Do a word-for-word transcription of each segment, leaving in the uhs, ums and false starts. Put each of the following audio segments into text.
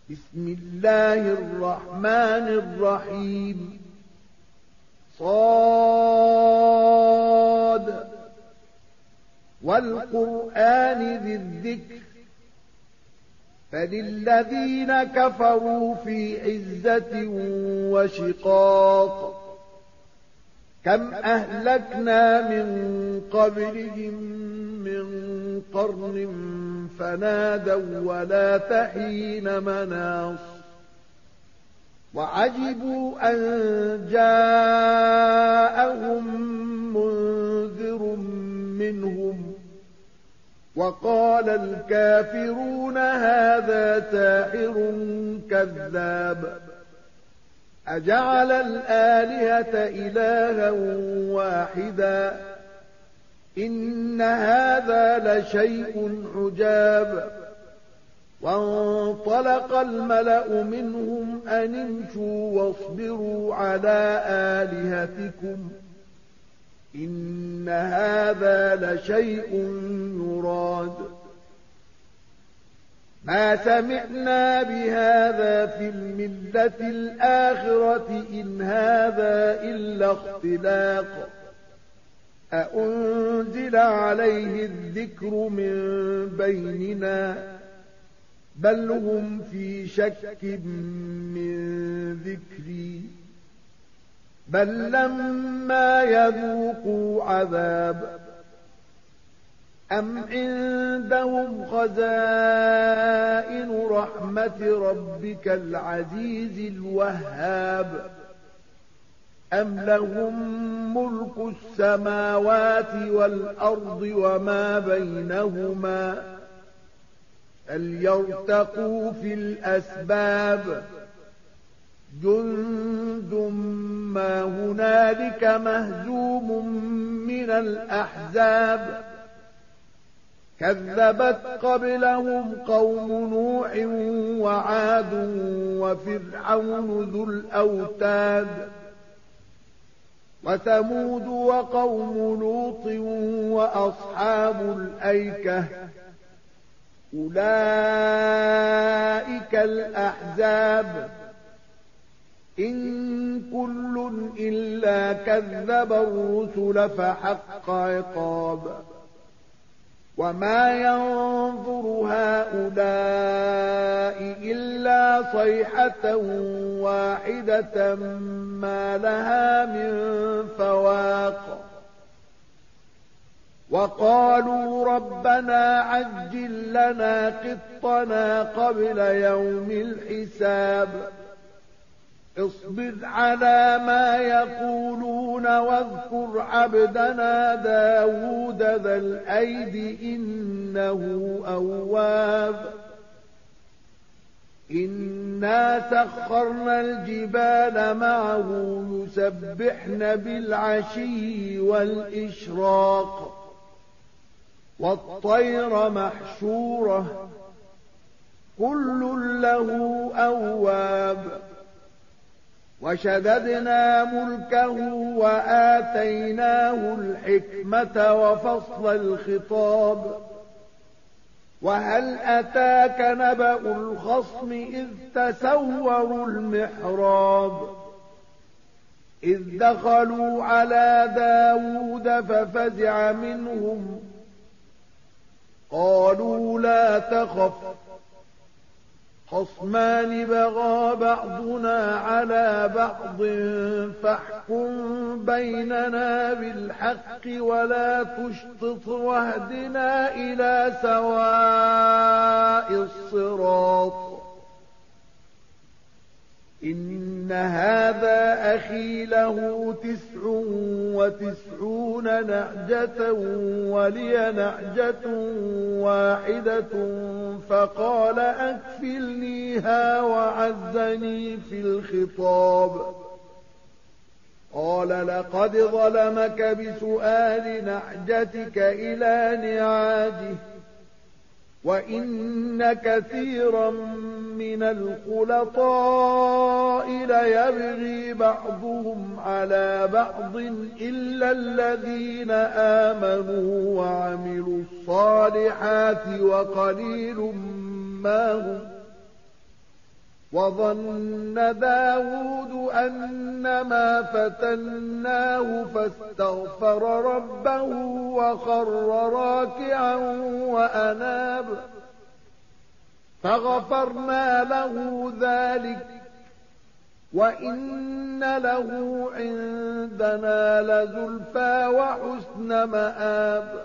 بسم الله الرحمن الرحيم صاد والقرآن ذي الذكر فللذين كفروا في عزة وشقاق كم أهلكنا من قبلهم من قرن فنادوا ولا تحين مناص وعجبوا أن جاءهم منذر منهم وقال الكافرون هذا ساحر كذاب أجعل الآلهة إلها واحدا إن هذا لشيء عجاب وانطلق الملأ منهم أن امشوا واصبروا على آلهتكم إن هذا لشيء يراد ما سمعنا بهذا في الملة الآخرة إن هذا إلا اختلاق أأنزل عليه الذكر من بيننا بل هم في شك من ذكري بل لما يذوقوا عذاب أم عندهم خزائن رحمة ربك العزيز الوهاب أم لهم ملك السماوات والأرض وما بينهما فليرتقوا في الأسباب جند ما هنالك مهزوم من الأحزاب كذبت قبلهم قوم نوح وعاد وفرعون ذو الأوتاد وثمود وقوم لوط وأصحاب الأيكة أولئك الأحزاب إن كل إلا كذب الرسل فحق عقاب وما ينظر هؤلاء إلا صيحة واحدة ما لها من فواق وقالوا ربنا عجل لنا قطنا قبل يوم الحساب اصبر على ما يقولون واذكر عبدنا داود ذا الأيد إنه أواب إنا سخرنا الجبال معه يسبحن بالعشي والإشراق والطير محشورة كل له أواب وشددنا ملكه وآتيناه الحكمة وفصل الخطاب وهل أتاك نبأ الخصم إذ تسوروا المحراب إذ دخلوا على داود ففزع منهم قالوا لا تخف خصمان بغى بعضنا على بعض فاحكم بيننا بالحق ولا تشطط واهدنا إلى سواء الصراط إن هذا أخي له تسع وتسعون نعجة ولي نعجة واحدة فقال أكفلنيها وعزني في الخطاب قال لقد ظلمك بسؤال نعجتك إلى نعاجه وإن كثيرا من الخلطاء ليبغي بعضهم على بعض إلا الذين آمنوا وعملوا الصالحات وقليل ما هم وظن داود أنما فتناه فاستغفر ربه وخر راكعا وأناب فغفرنا له ذلك وإن له عندنا لزلفى وحسن مآب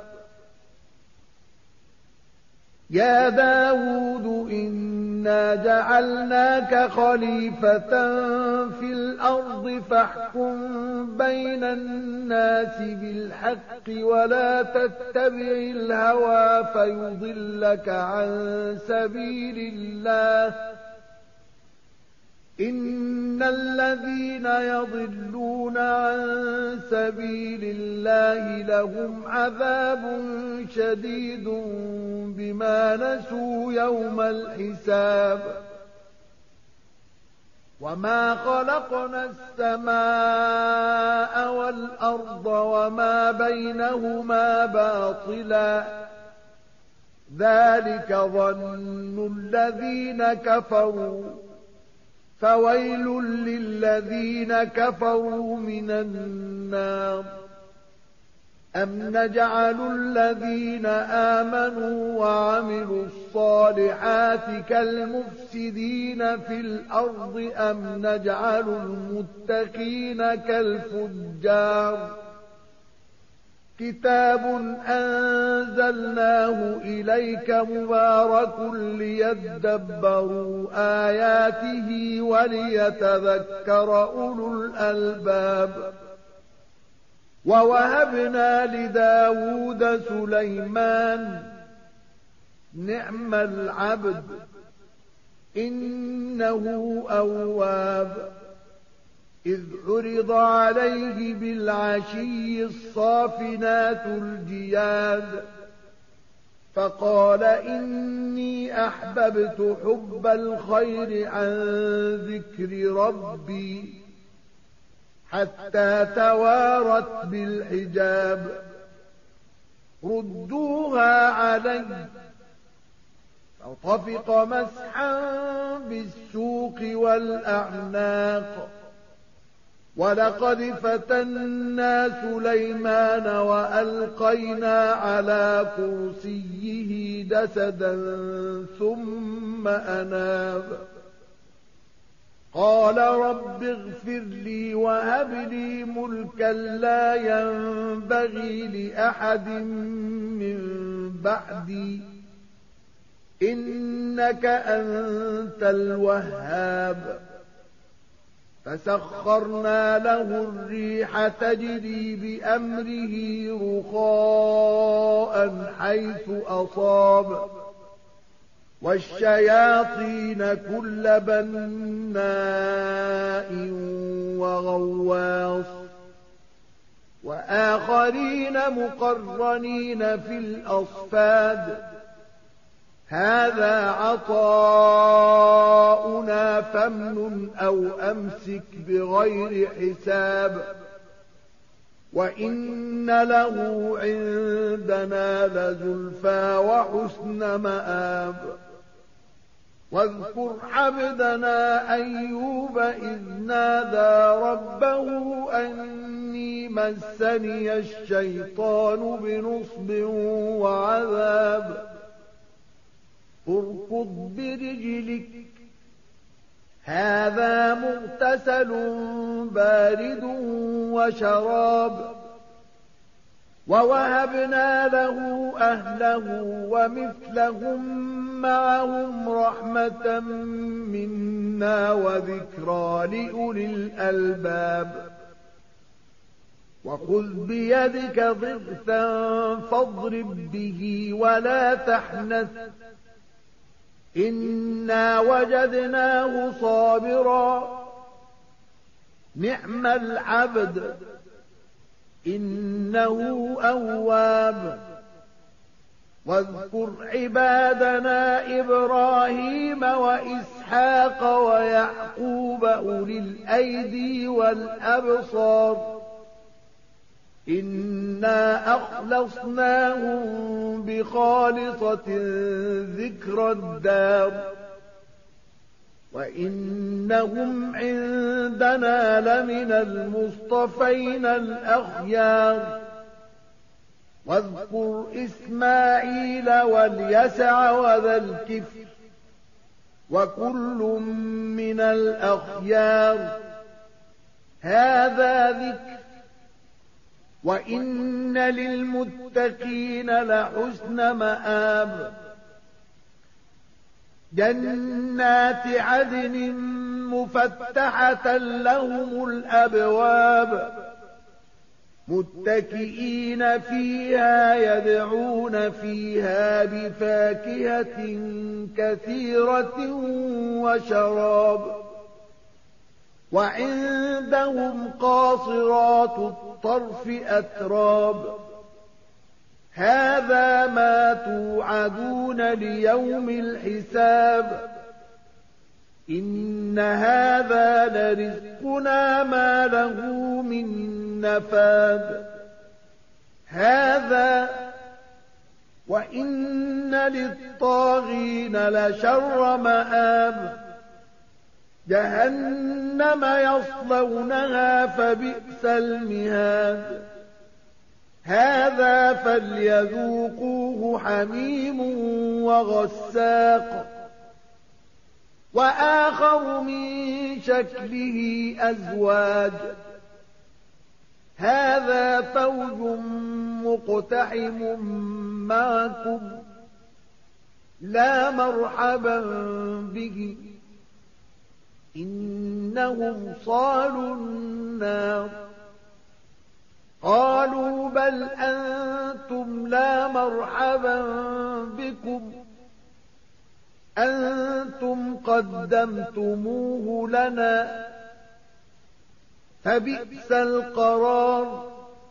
يا داود إنا جعلناك خليفة في الأرض فاحكم بين الناس بالحق ولا تتبع الهوى فيضلك عن سبيل الله إن الذين يضلون عن سبيل الله لهم عذاب شديد بما نسوا يوم الحساب وما خلقنا السماء والأرض وما بينهما باطلا ذلك ظن الذين كفروا فويل للذين كفروا من النار أم نجعل الذين آمنوا وعملوا الصالحات كالمفسدين في الأرض أم نجعل المتقين كالفجار كتاب أنزلناه إليك مبارك ليدبروا آياته وليتذكر أولو الألباب ووهبنا لداود سليمان نعم العبد إنه أواب إذ عرض عليه بالعشي الصافنات الجياد فقال إني أحببت حب الخير عن ذكر ربي حتى توارت بالحجاب ردوها علي فطفق مسحا بالسوق والأعناق ولقد فتنا سليمان وألقينا على كرسيه جسدا ثم أناب قال رب اغفر لي وهب لي ملكا لا ينبغي لأحد من بعدي إنك أنت الوهاب فسخرنا له الريح تجري بأمره رخاء حيث أصاب والشياطين كل بناء وغواص وآخرين مقرنين في الأصفاد هذا عطاؤنا فامنن أو أمسك بغير حساب وإن له عندنا لزلفى وحسن مآب واذكر عبدنا أيوب إذ نادى ربه أني مسني الشيطان بنصب وعذاب اركض برجلك هذا مغتسل بارد وشراب ووهبنا له أهله ومثلهم معهم رحمة منا وذكرى لأولي الألباب وخذ بيدك ضغثا فاضرب به ولا تحنث إنا وجدناه صابرا نعم العبد إنه أواب واذكر عبادنا إبراهيم وإسحاق ويعقوب أولي الأيدي والأبصار إنا أخلصناهم بخالصة ذكر الدار وإنهم عندنا لمن المصطفين الأخيار واذكر إسماعيل واليسع وذا الكفر وكل من الأخيار هذا ذكر وإن للمتقين لحسن مآب جنات عدن مفتحة لهم الأبواب متكئين فيها يدعون فيها بفاكهة كثيرة وشراب وعندهم قاصرات الطرف أتراب هذا ما توعدون ليوم الحساب إن هذا لرزقنا ما له من نفاد هذا وإن للطاغين لشر مآب جهنم يصلونها فبئس المهاد هذا فليذوقوه حميم وغساق وآخر من شكله أزواج هذا فوج مقتحم معكم لا مرحبا به إنهم صالوا النار قالوا بل أنتم لا مرحبا بكم أنتم قدمتموه لنا فبئس القرار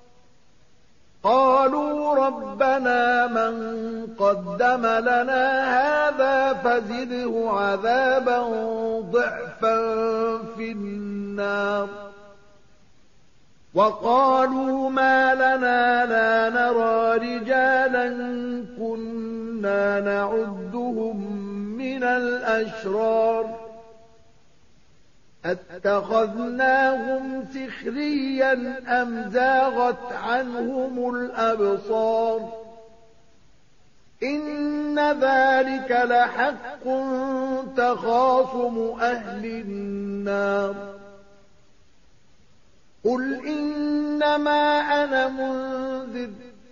قالوا ربنا من قدم لنا هذا فزده عذابا ضعفا في النار وقالوا ما لنا لا نرى رجالا كنا نعدهم من الأشرار اتخذناهم سخريا أم زاغت عنهم الأبصار إن ذلك لحق تخاصم أهل النار قل إنما أنا منذر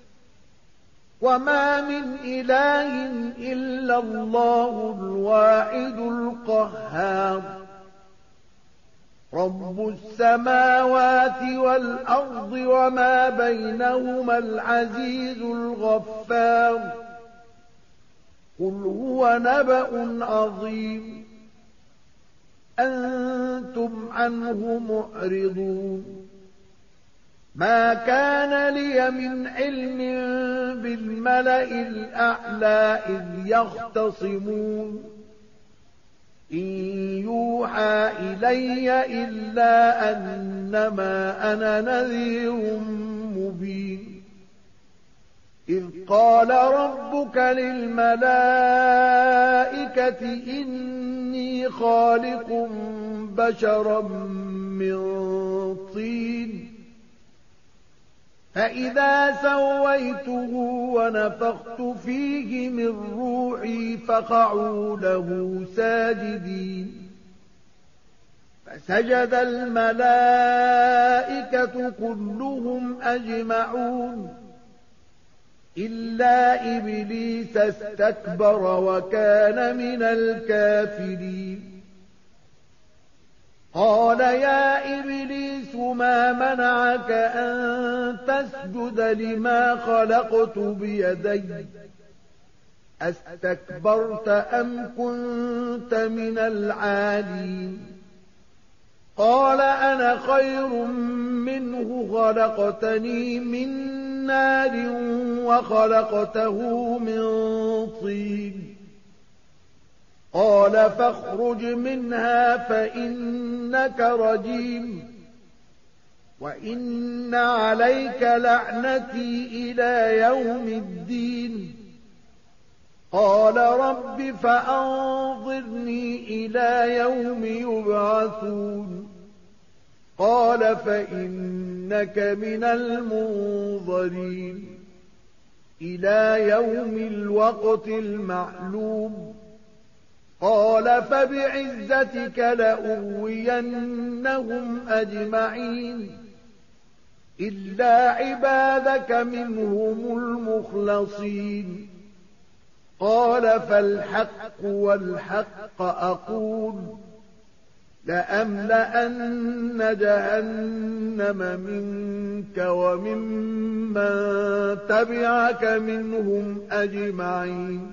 وما من إله إلا الله الواحد القهار رب السماوات والأرض وما بينهما العزيز الغفار قل هو نبأ عظيم أنتم عنه معرضون ما كان لي من علم بالملأ الأعلى إذ يختصمون إن يوحى إلي إلا أنما أنا نذير مبين إذ قال ربك للملائكة إني خالق بشرا من طين فإذا سويته ونفخت فيه من روحي فقعوا له ساجدين فسجد الملائكة كلهم أجمعون إلا إبليس استكبر وكان من الكافرين قال يا إبليس ما منعك أن تسجد لما خلقت بيدي أستكبرت أم كنت من العالين قال أنا خير منه خلقتني من نار وخلقته من طين قال فاخرج منها فإنك رجيم وإن عليك لعنتي إلى يوم الدين قال رب فأنظرني إلى يوم يبعثون قال فإنك من المنظرين إلى يوم الوقت المعلوم قال فبعزتك لأغوينهم أجمعين إلا عبادك منهم المخلصين قال فالحق والحق أقول لأملأن جهنم منك وممن تبعك منهم أجمعين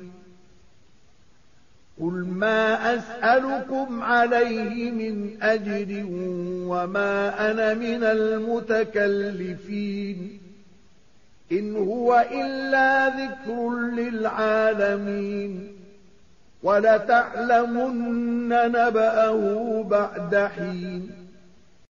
قل ما أسألكم عليه من أجر وما أنا من المتكلفين إن هو إلا ذكر للعالمين ولتعلمن نبأه بعد حين